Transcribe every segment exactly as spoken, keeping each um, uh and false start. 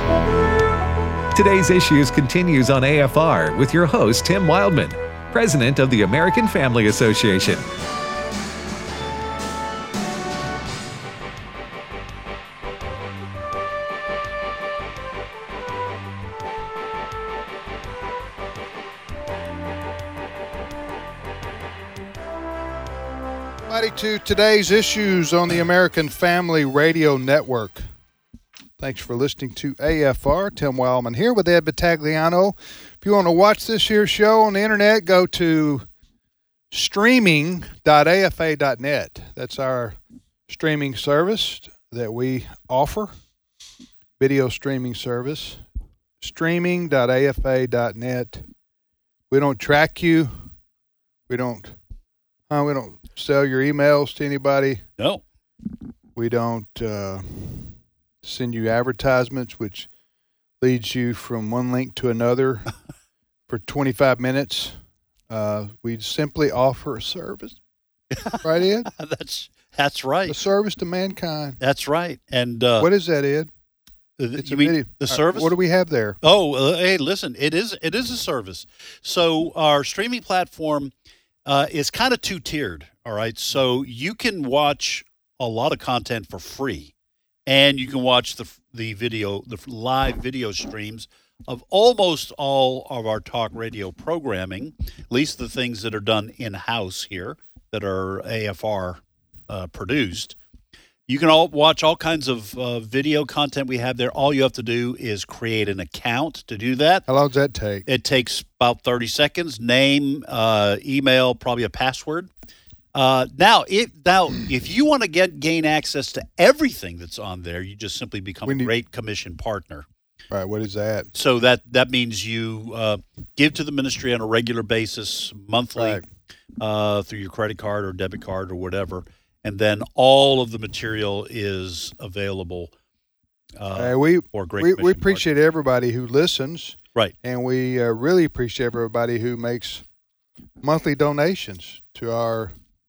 Today's Issues continues on A F R with your host, Tim Wildman, President of the American Family Association. To today's Issues on the American Family Radio Network. Thanks for listening to A F R. Tim Wildman here with Ed Battagliano. If you want to watch this here show on the internet, go to streaming dot A F A dot net. That's our streaming service that we offer, video streaming service, streaming dot A F A dot net. We don't track you. We don't, uh, we don't sell your emails to anybody. No. We don't uh, send you advertisements, which leads you from one link to another for twenty-five minutes. Uh, we simply offer a service. Right, Ed? that's that's right. A service to mankind. That's right. And uh, what is that, Ed? It's you a mean video. The service? What do we have there? Oh, uh, hey, listen, it is it is a service. So our streaming platform uh, is kind of two-tiered. All right, so you can watch a lot of content for free, and you can watch the the video, the live video streams of almost all of our talk radio programming, at least the things that are done in-house here that are A F R uh, produced. You can all watch all kinds of uh, video content we have there. All you have to do is create an account to do that. How long does that take? It takes about thirty seconds. Name, uh, email, probably a password. Uh, now, if now if you want to get gain access to everything that's on there, you just simply become need, a Great Commission partner. Right. What is that? So that that means you uh, give to the ministry on a regular basis, monthly, right. uh, through your credit card or debit card or whatever, and then all of the material is available. Uh, hey, we for Great we, Commission we appreciate partner. everybody who listens, right? And we uh, really appreciate everybody who makes monthly donations to our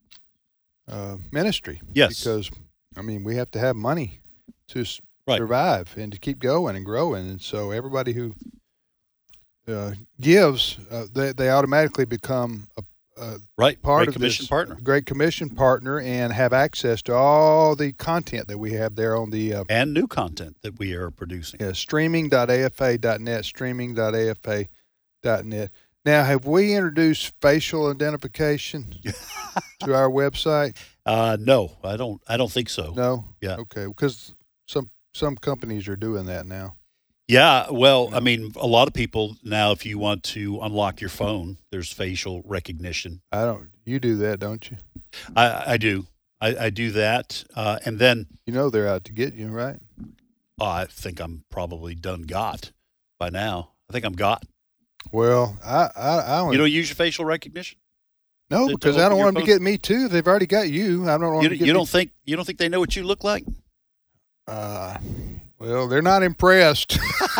Uh, ministry. Yes. Because, I mean, we have to have money to s- right. survive and to keep going and growing. And so everybody who uh, gives, uh, they, they automatically become a, a right. part Great of Commission this partner. Great Commission partner and have access to all the content that we have there on the... Uh, and new content that we are producing. Yeah, streaming dot A F A dot net, streaming dot A F A dot net. Now, have we introduced facial identification to our website? Uh, no, I don't. I don't think so. No. Yeah. Okay, because some some companies are doing that now. Yeah. Well, I mean, a lot of people now, if you want to unlock your phone, there's facial recognition. I don't. You do that, don't you? I, I do. I, I do that, uh, and then you know they're out to get you, right? Oh, I think I'm probably done got by now. I think I'm got. Well, I I, I don't. You don't use your facial recognition? No, to, because to I don't want them phone? to get me too. They've already got you. I don't want you, them to get you don't me. think you don't think they know what you look like? Uh, well, they're not impressed.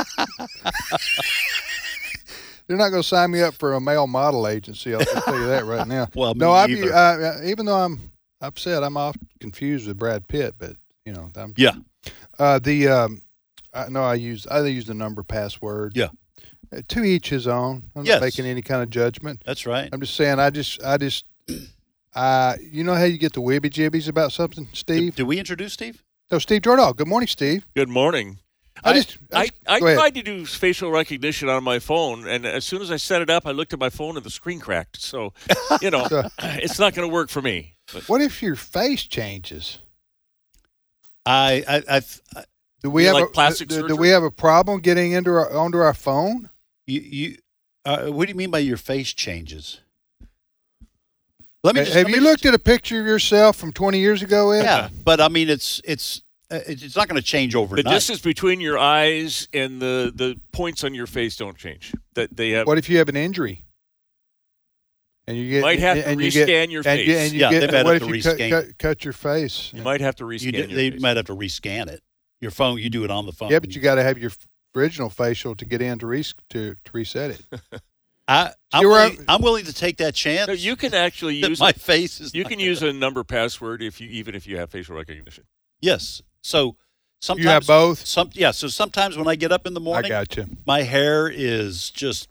They're not going to sign me up for a male model agency. I'll just tell you that right now. Well, no, I, I, even though I'm upset, I'm often confused with Brad Pitt, but you know, I'm, yeah. Uh, the um, I no, I use I use the number password. Yeah. Uh, to each his own. I'm yes. not making any kind of judgment. That's right. I'm just saying. I just I just. Uh, you know how you get the wibby jibbies about something, Steve? Did, did we introduce Steve? No, Steve Jordahl. Good morning, Steve. Good morning. I, I just I, I, I, I go ahead. tried to do facial recognition on my phone, and as soon as I set it up, I looked at my phone and the screen cracked. So, you know, So- it's not going to work for me. But What if your face changes? I I, I, I Do we You have like a plastic do, do surgery? we have a problem getting into our onto our phone? you you. Uh, what do you mean by your face changes? Let me. Ha- Just, have let you me looked at a picture of yourself from twenty years ago, Ed? Yeah, but I mean, it's it's uh, it's not going to change the overnight. distance between your eyes and the, the points on your face don't change. That they have. What if you have an injury? And you get Might have to and you rescan get, your and you- face. and you Yeah, get, they've had what to if you cut, rescan. cut, cut your face? You might have to You rescan do, your they face. might have to rescan it. Your phone, you do it on the phone. Yeah, but you got to have your original facial to get in to, res- to, to reset it. I, I'm, You're willing, right. I'm willing to take that chance. No, you can actually that use my a, face is. you not can gonna- use a number password if you even if you have facial recognition. Yes. So, sometimes You have both? Some yeah. So sometimes when I get up in the I morning, got you. my hair is just.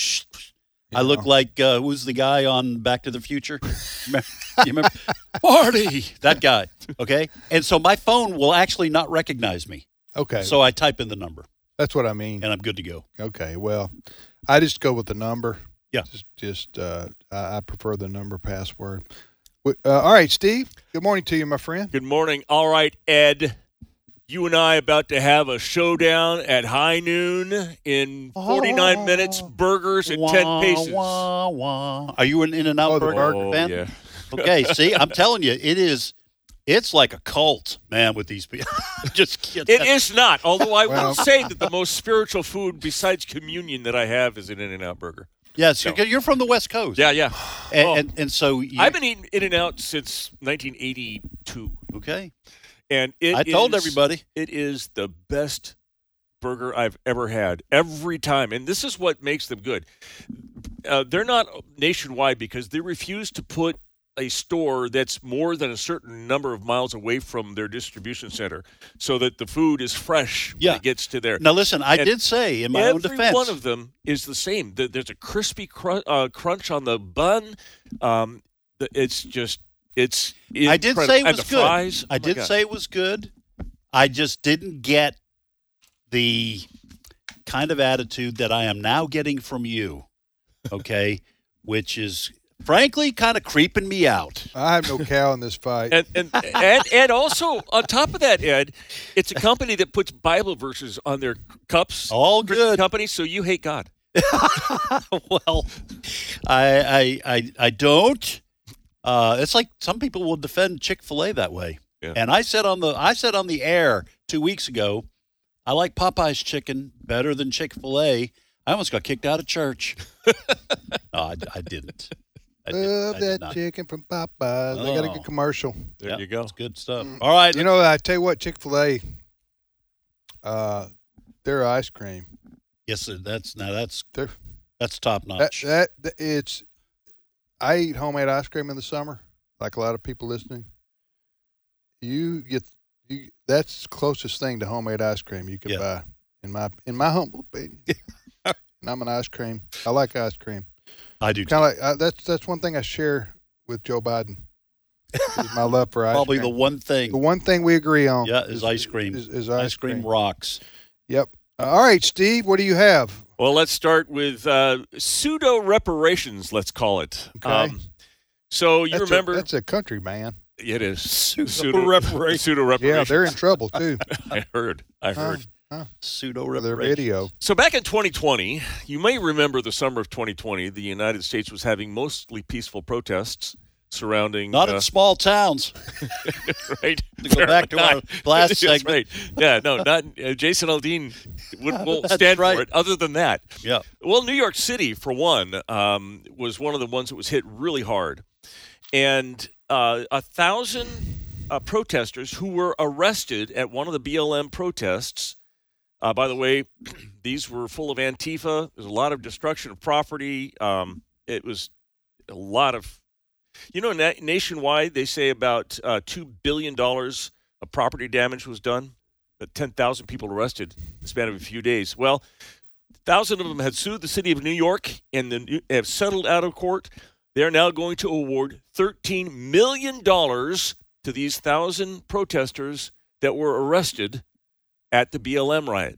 I You look know. like uh, who's the guy on Back to the Future? Remember- you remember Marty? That guy. Okay, and so my phone will actually not recognize me. Okay. So I type in the number, That's what I mean. and I'm good to go. Okay. Well, I just go with the number. Yeah. Just, just uh, I, I prefer the number password. Wi- Uh, all right, Steve. Good morning to you, my friend. Good morning. All right, Ed. You and I about to have a showdown at high noon in forty-nine Oh. minutes, burgers at Wah, ten paces. wah, wah. Are you an In-N-Out Oh, the Burger burger. Oh, fan? yeah. Okay, see, I'm telling you, it is. It's like a cult, man, with these people. Just kidding. It is not, although I Well- will say that the most spiritual food besides communion that I have is an In-N-Out burger. Yes, No. you're, you're from the West Coast. Yeah, yeah. and, Oh. and and so you, I've been eating In-N-Out since nineteen eighty-two. okay. And it I told is- everybody. it is the best burger I've ever had every time. And this is what makes them good. Uh, they're not nationwide because they refuse to put a store that's more than a certain number of miles away from their distribution center so that the food is fresh Yeah. when it gets to there. Now listen, I And did say in my own Every defense. one of them is the same. There- There's a crispy cr- uh, crunch on the bun. Um, the- it's just, it's I did incredible. say it And was the good. fries, I oh my did God. say it was good. I just didn't get the kind of attitude that I am now getting from you. Okay, which is frankly kind of creeping me out. I have no cow in this fight. And, and and and also on top of that, Ed, it's a company that puts Bible verses on their cups. All good. Company, so you hate God. Well, I I I, I don't. Uh, it's like some people will defend Chick-fil-A that way. Yeah. And I said on the I said on the air two weeks ago, I like Popeye's chicken better than Chick-fil-A. I almost got kicked out of church. No, I, I didn't. I did- Love I did that not. chicken from Popeyes. They got a Oh. good commercial. There Yeah, you go. It's good stuff. All right. You know, I tell you what, Chick-fil-A, uh, their ice cream, yes, sir, that's now that's They're- that's top that, notch. that that- it's. I eat homemade ice cream in the summer, like a lot of people listening. You get you. That's the closest thing to homemade ice cream you can Yeah. buy, in my in my humble opinion. And I'm an ice cream. I like ice cream. I do. Too. Kind of like uh, that's that's one thing I share with Joe Biden. Is my love for ice Probably cream. the one thing. The one thing we agree on. Yeah, is ice cream. Is, is ice, Ice cream rocks. Yep. Uh, all right, Steve. What do you have? Well, let's start with uh, pseudo reparations. Let's call it. Okay. so you That's a- remember that's a country man. it is Pseudo reparations. Pseudo Yeah, reparations. they're in trouble too. I heard. I heard. Huh, Pseudo for their reparations. video. So back in twenty twenty, you may remember the summer of twenty twenty, the United States was having mostly peaceful protests surrounding. Not uh, in small towns. right. To go back to our last That's segment. right. Yeah, no, not uh, Jason Aldean would, won't That's stand right. for it. Other than that, Yeah. well, New York City, for one, um, was one of the ones that was hit really hard, and uh, a thousand uh, protesters who were arrested at one of the B L M protests. Uh, by the way, these were full of Antifa. There's a lot of destruction of property. Um, it was a lot of, you know, na- nationwide, they say about uh, two billion dollars of property damage was done. But ten thousand people arrested in the span of a few days. Well, one thousand of them had sued the city of New York and the, have settled out of court. They're now going to award thirteen million dollars to these one thousand protesters that were arrested at the B L M riot.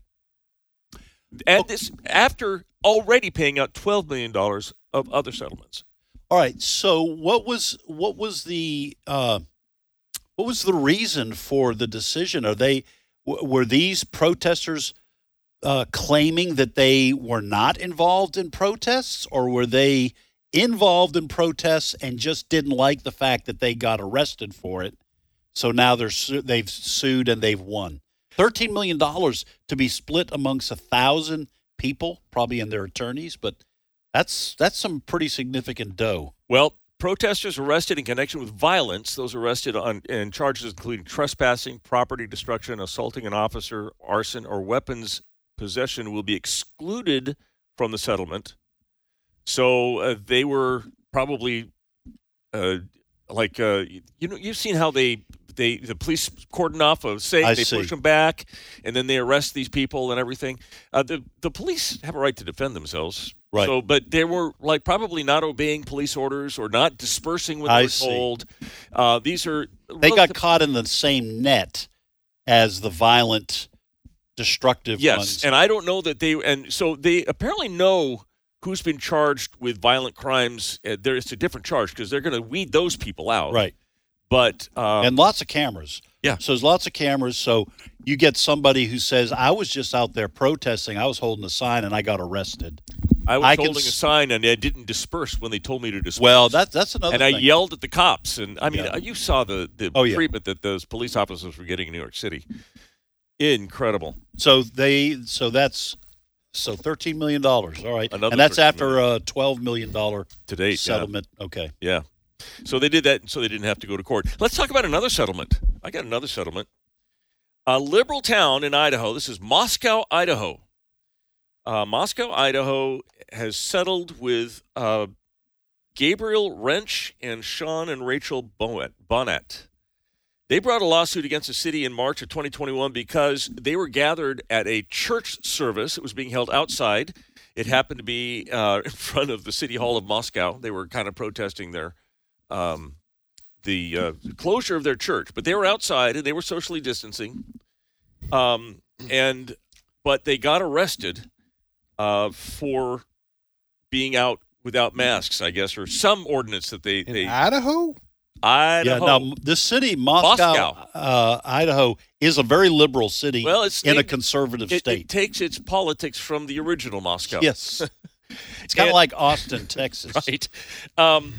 And this after already paying out twelve million dollars of other settlements. All right. So what was what was the uh, what was the reason for the decision? Are they w- were these protesters uh, claiming that they were not involved in protests, or were they involved in protests and just didn't like the fact that they got arrested for it? So now they're su- they've sued and they've won. Thirteen million dollars to be split amongst a thousand people, probably and their attorneys, but that's that's some pretty significant dough. Well, protesters arrested in connection with violence, those arrested on in charges including trespassing, property destruction, assaulting an officer, arson, or weapons possession will be excluded from the settlement. So uh, they were probably uh, like uh, you know, you've seen how they they the police cordon off a safe, I they see. push them back, and then they arrest these people and everything. Uh, the the police have a right to defend themselves. Right. So, but they were like probably not obeying police orders or not dispersing when I they were see. told. Uh, these are They got relative- caught in the same net as the violent, destructive Yes, ones. and I don't know that they and so they apparently know who's been charged with violent crimes. Uh, there is a different charge because they're going to weed those people out. Right. But um, And lots of cameras. Yeah. So there's lots of cameras. So you get somebody who says, I was just out there protesting. I was holding a sign and I got arrested. I was I can holding a s- sign and I didn't disperse when they told me to disperse. Well, that, that's another and thing. I yelled at the cops. And I mean, Yeah. uh, you saw the, the Oh, yeah. treatment that those police officers were getting in New York City. Incredible. So they, so that's, so thirteen million dollars. All right. Another and that's thirteen after a twelve million dollars To date, yeah. settlement. Okay. Yeah. So they did that so they didn't have to go to court. Let's talk about another settlement. I got another settlement. A liberal town in Idaho. This is Moscow, Idaho. Uh, Moscow, Idaho has settled with uh, Gabriel Wrench and Sean and Rachel Bonnet. Bonnet. They brought a lawsuit against the city in March of twenty twenty-one because they were gathered at a church service. It was being held outside. It happened to be uh, in front of the City Hall of Moscow. They were kind of protesting their um, the uh, closure of their church, but they were outside and they were socially distancing. Um, and but they got arrested uh, for being out without masks, I guess, or some ordinance that they In they Idaho? Idaho. Yeah. Now, this city, Moscow, Moscow. Uh, Idaho, is a very liberal city Well, it's in a it- conservative it, state. it takes its politics from the original Moscow. Yes. It's kind And- of like Austin, Texas. Right. Um,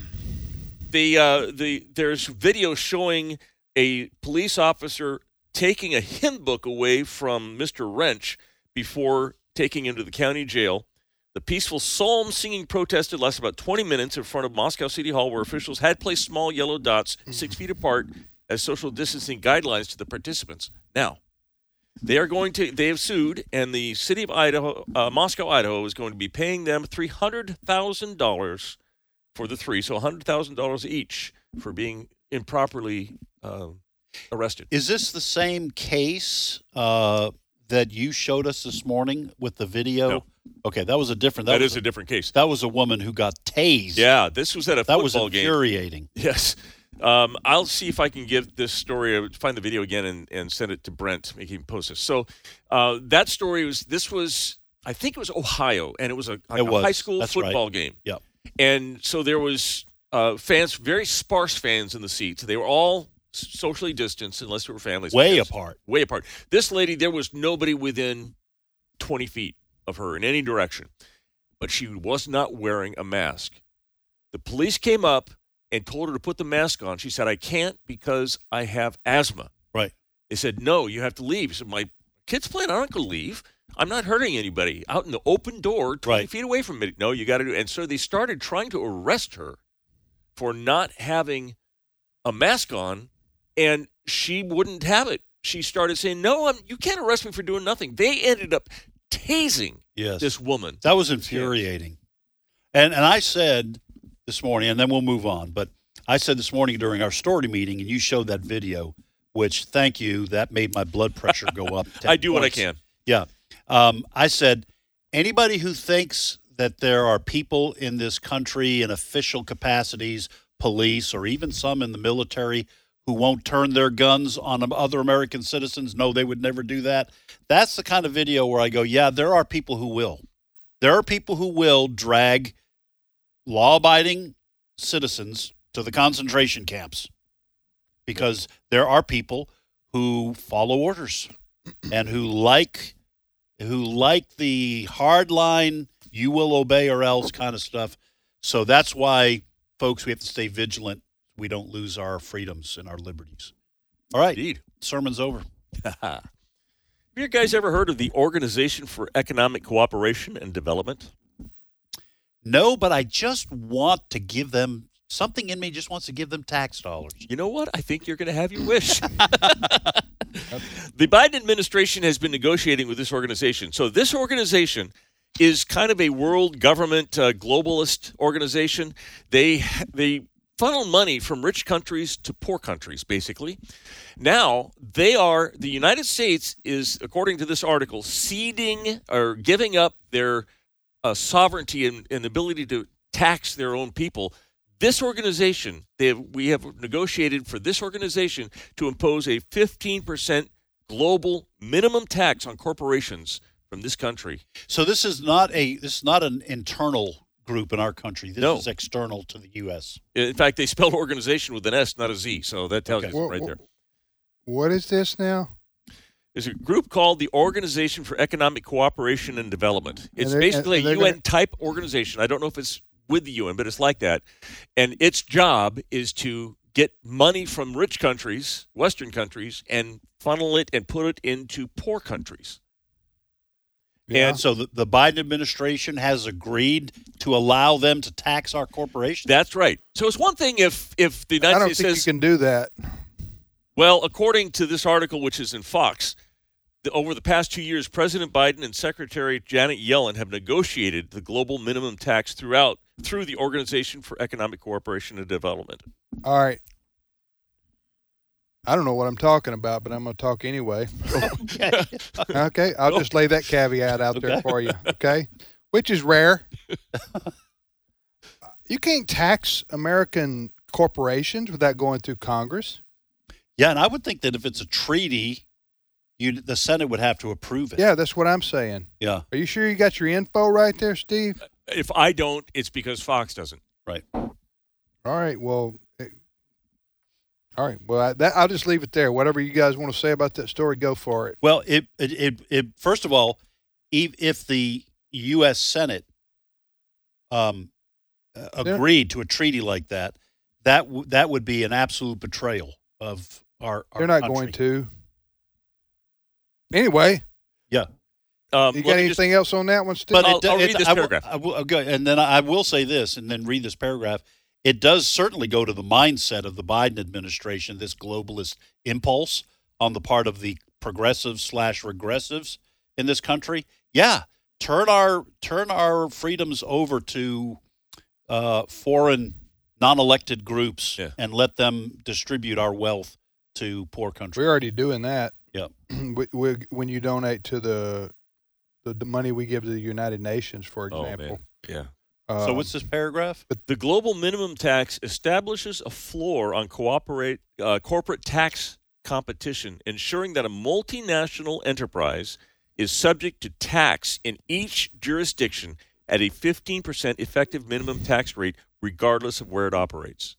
the uh, the there's video showing a police officer taking a hymn book away from Mister Wrench before taking him to the county jail. The peaceful psalm singing protest had lasted about twenty minutes in front of Moscow City Hall, where officials had placed small yellow dots six feet apart as social distancing guidelines to the participants. Now, they are going to, they have sued, and the city of Idaho, uh, Moscow, Idaho, is going to be paying them three hundred thousand dollars for the three, so one hundred thousand dollars each for being improperly uh, arrested. Is this the same case uh, that you showed us this morning with the video? No. Okay, that was a different. That, That, that was is a different case. That was a woman who got tased. Yeah, this was at a that was football game. infuriating. Yes. Um, I'll see if I can give this story, I would find the video again and, and send it to Brent, make him post this. So uh, that story was, this was, I think it was Ohio, and it was a, like It a was. high school That's football right. game. Yep. And so there was uh, fans, very sparse fans in the seats. They were all socially distanced unless they were families. I Way guess. apart. Way apart. This lady, there was nobody within twenty feet of her in any direction, but she was not wearing a mask. The police came up and told her to put the mask on. She said, I can't because I have asthma. Right. They said, no, you have to leave. She said, my kid's playing. I'm not going to leave. I'm not hurting anybody. Out in the open door, twenty Right. feet away from it. No, you got to do it. And so they started trying to arrest her for not having a mask on, and she wouldn't have it. She started saying, no, I'm, you can't arrest me for doing nothing. They ended up tasing Yes. this woman. That was infuriating. And and I said this morning, and then we'll move on, but I said this morning during our story meeting, and you showed that video, which, thank you, that made my blood pressure go up. ten I do what I points. can. Yeah. Um, I said, anybody who thinks that there are people in this country in official capacities, police, or even some in the military, who won't turn their guns on other American citizens, no, they would never do that. That's the kind of video where I go, yeah, there are people who will. There are people who will drag law-abiding citizens to the concentration camps because there are people who follow orders and who like who like the hard line, you will obey or else kind of stuff. So that's why, folks, we have to stay vigilant. We don't lose our freedoms and our liberties. All right. Indeed. Sermon's over. Have you guys ever heard of the Organization for Economic Cooperation and Development? No, but I just want to give them, something in me just wants to give them tax dollars. You know what? I think you're going to have your wish. The Biden administration has been negotiating with this organization. So this organization is kind of a world government uh, globalist organization. They they funnel money from rich countries to poor countries, basically. Now, they are, the United States is, according to this article, ceding or giving up their uh, sovereignty and, and ability to tax their own people. This organization, they have, we have negotiated for this organization to impose a fifteen percent global minimum tax on corporations from this country. So this is not a this is not an internal group in our country. This No. is external to the U S. In fact, they spelled organization with an S, not a Z, so that tells Okay. you Wha- right wha- there. What is this now? There's a group called the Organization for Economic Cooperation and Development. It's they're- basically and a they're U N gonna- type organization. I don't know if it's with the U N, but it's like that. And its job is to get money from rich countries, Western countries, and funnel it and put it into poor countries. Yeah. And so the, the Biden administration has agreed to allow them to tax our corporations. That's right. So it's one thing if if the I United don't States think says, you can do that. well, according to this article, which is in Fox, the, over the past two years, President Biden and Secretary Janet Yellen have negotiated the global minimum tax throughout through the Organization for Economic Cooperation and Development. All right. I don't know what I'm talking about, but I'm going to talk anyway. Okay. Okay, I'll just lay that caveat out there Okay. for you. Okay, which is rare. You can't tax American corporations without going through Congress. Yeah, and I would think that if it's a treaty, you the Senate would have to approve it. Yeah, that's what I'm saying. Yeah. Are you sure you got your info right there, Steve? If I don't, it's because Fox doesn't. Right. All right. Well, it- all right. Well, I, that, I'll just leave it there. Whatever you guys want to say about that story, go for it. Well, it it it, it first of all, if, if the U S Senate um uh, agreed to a treaty like that, that w- that would be an absolute betrayal of our. our They're not country. going to. Anyway, Yeah. Um, you let got me anything else on that one, Steve? But I'll- it, do- I'll it- read this I will- paragraph. I will, okay, and then I will say this, and then read this paragraph. It does certainly go to the mindset of the Biden administration, this globalist impulse on the part of the progressives slash regressives in this country. Yeah, turn our turn our freedoms over to uh, foreign non-elected groups Yeah. and let them distribute our wealth to poor countries. We're already doing that. Yep. we, we, when you donate to the, the the money we give to the United Nations, for Oh, example. man. Yeah. Uh, So what's this paragraph? The global minimum tax establishes a floor on cooperate, uh, corporate tax competition, ensuring that a multinational enterprise is subject to tax in each jurisdiction at a fifteen percent effective minimum tax rate, regardless of where it operates.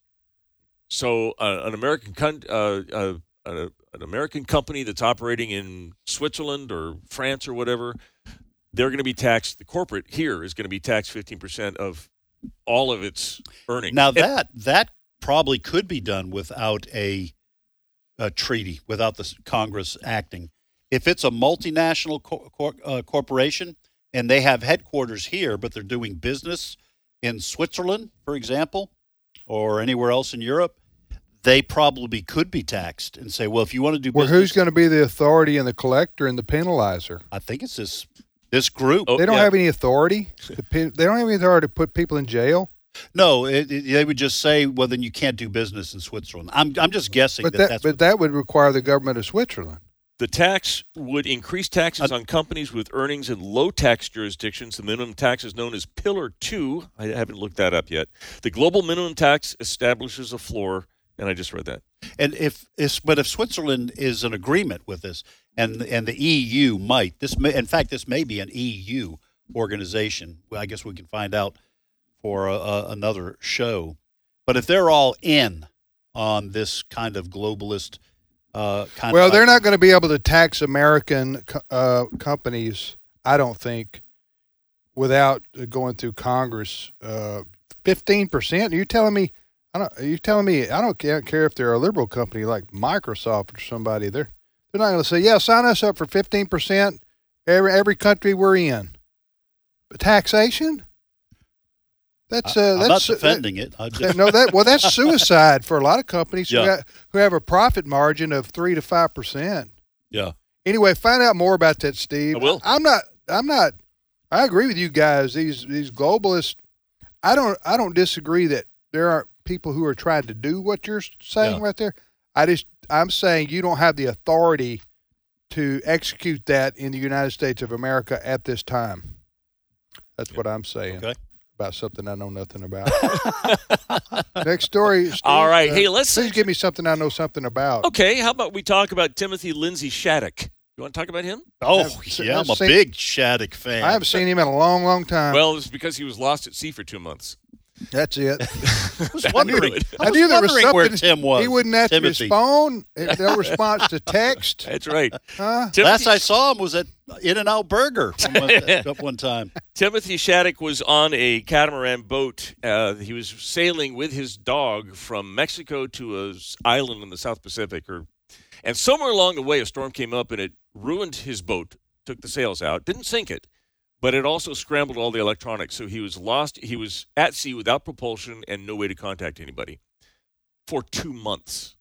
So, uh, an American con- uh, uh, uh, an American company that's operating in Switzerland or France or whatever, they're going to be taxed. The corporate here is going to be taxed fifteen percent of all of its earnings. Now And- that that probably could be done without a, a treaty, without the s- Congress acting. If it's a multinational co- cor- uh, corporation and they have headquarters here, but they're doing business in Switzerland, for example, or anywhere else in Europe, they probably could be taxed and say, well, if you want to do well, business, who's going to be the authority and the collector and the penalizer? I think it's this this group. Oh, They don't yeah. have any authority. To pe- they don't have any authority to put people in jail. No, it, it, they would just say, well, then you can't do business in Switzerland. I'm I'm just guessing But that, that, that's but what, that would require the government of Switzerland. The tax would increase taxes Uh, on companies with earnings in low tax jurisdictions. The minimum tax is known as Pillar two. I haven't looked that up yet. The global minimum tax establishes a floor, and I just read that. And if it's, but if Switzerland is in agreement with this, and and the E U might, this may, in fact, this may be an E U organization. Well, I guess we can find out for a, a, another show. But if they're all in on this kind of globalist uh, kind Well, of, they're not going to be able to tax American co- uh, companies, I don't think, without uh, going through Congress. Uh, Fifteen percent? Are you telling me? I don't. Are you telling me? I don't care, care if they're a liberal company like Microsoft or somebody. They're they're not going to say, yeah, sign us up for fifteen percent every every country we're in. But taxation? That's uh, I'm not that's defending it. I that, just, no, that well, that's suicide for a lot of companies who, Yeah. ha- who have a profit margin of three to five percent. yeah. Anyway, find out more about that, Steve. I will. I'm not. I'm not. I agree with you guys. These these globalists. I don't. I don't disagree that there are people who are trying to do what you're saying Yeah. right there. I just I'm saying you don't have the authority to execute that in the United States of America at this time. That's what I'm saying Okay. about something I know nothing about. Next story. Steve, All right. uh, Hey, let's- please give me something I know something about. Okay, how about we talk about Timothy Lindsay Shattuck? You want to talk about him? Oh, I've- yeah, I've I'm a seen- big Shattuck fan. I haven't seen him in a long, long time. Well, it's because he was lost at sea for two months. That's it. I was wondering. it. I, I was knew there was wondering where something. Tim was. He wouldn't answer Timothy. his phone. No response to text. That's right. Huh? Timothy, Last I saw him was at In-N-Out Burger one, one time. Timothy Shattuck was on a catamaran boat. Uh, he was sailing with his dog from Mexico to an island in the South Pacific. Or, and somewhere along the way, a storm came up and it ruined his boat, took the sails out, didn't sink it, but it also scrambled all the electronics. So he was lost. He was at sea without propulsion and no way to contact anybody for two months.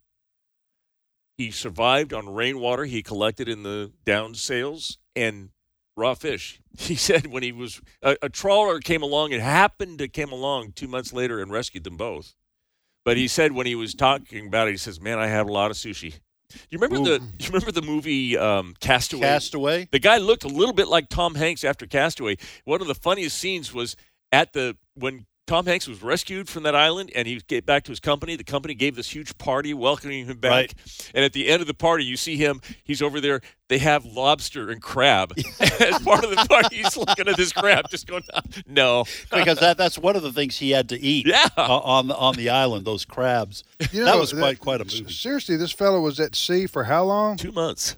He survived on rainwater he collected in the downed sails and raw fish. He said when he was a, a trawler came along and happened to came along two months later and rescued them both. But he said when he was talking about it, he says, "Man, I had a lot of sushi." You remember Ooh. the you remember the movie um, Castaway? Castaway. The guy looked a little bit like Tom Hanks after Castaway. One of the funniest scenes was at the when Tom Hanks was rescued from that island and he get back to his company. The company gave this huge party welcoming him back. Right. And at the end of the party, you see him. He's over there. They have lobster and crab as part of the party. He's looking at this crab, just going, "No." Because that, that's one of the things he had to eat Yeah. uh, on, the, on the island, those crabs. You that know, was quite quite a movie. Seriously, this fellow was at sea for how long? Two months.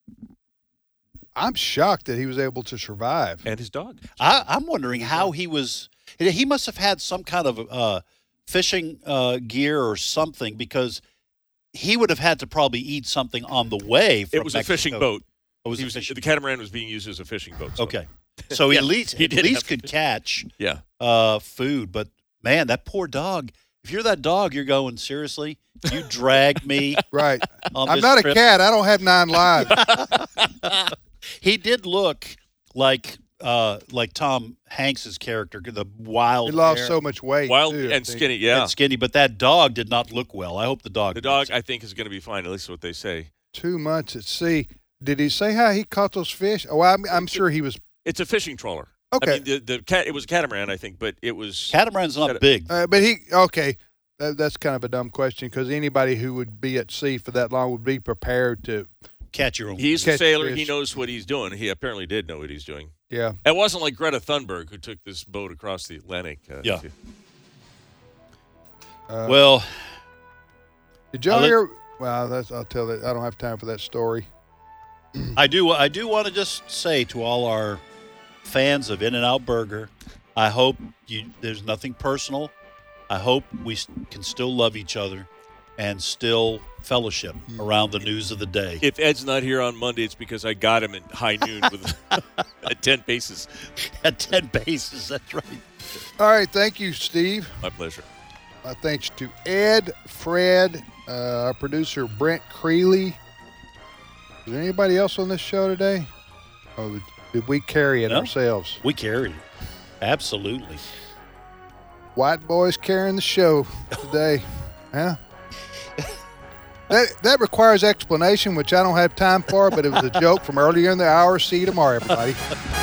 I'm shocked that he was able to survive. And his dog. I, I'm wondering how he was. He must have had some kind of uh, fishing uh, gear or something because he would have had to probably eat something on the way. From It was Mexico. a fishing boat. Oh, it was He a was, fishing the catamaran was being used as a fishing boat. So. Okay, so he Yeah, at least he at did least have could to- catch Yeah. uh, food. But man, that poor dog. If you're that dog, you're going seriously. You dragged me. Right. On I'm this not trip. a cat. I don't have nine lives. He did look like uh, like Tom Hanks's character, the wild, He lost hair so much weight. Wild too, I and think. skinny, yeah. and skinny. But that dog did not look well. I hope the dog. The dog, I think, is going to be fine. At least what they say. Two months at sea. Did he say how he caught those fish? Oh, I'm, I'm sure he was. It's a fishing trawler. Okay. I mean, the, the cat. It was a catamaran, I think, but it was. Catamaran's Shut not up. big. Uh, but he, okay. That, that's kind of a dumb question because anybody who would be at sea for that long would be prepared to, Catch your own. He's a catch sailor. fish. He knows what he's doing. He apparently did know what he's doing. yeah. It wasn't like Greta Thunberg who took this boat across the Atlantic. Uh, Yeah. to- Uh, well, did y'all I let- hear? Well, that's, I'll tell that. I don't have time for that story. I do. I do want to just say to all our fans of In-N-Out Burger, I hope you. There's nothing personal. I hope we s- can still love each other and still fellowship around the news of the day. If Ed's not here on Monday, it's because I got him at high noon with at ten paces. At ten bases, that's right. All right. Thank you, Steve. My pleasure. My thanks to Ed, Fred, uh, our producer Brent Creeley. Is there anybody else on this show today? Oh, did we carry it No. ourselves? We carried it. Absolutely. White boys carrying the show today, huh? That that requires explanation, which I don't have time for. But it was a joke from earlier in the hour. See you tomorrow, everybody.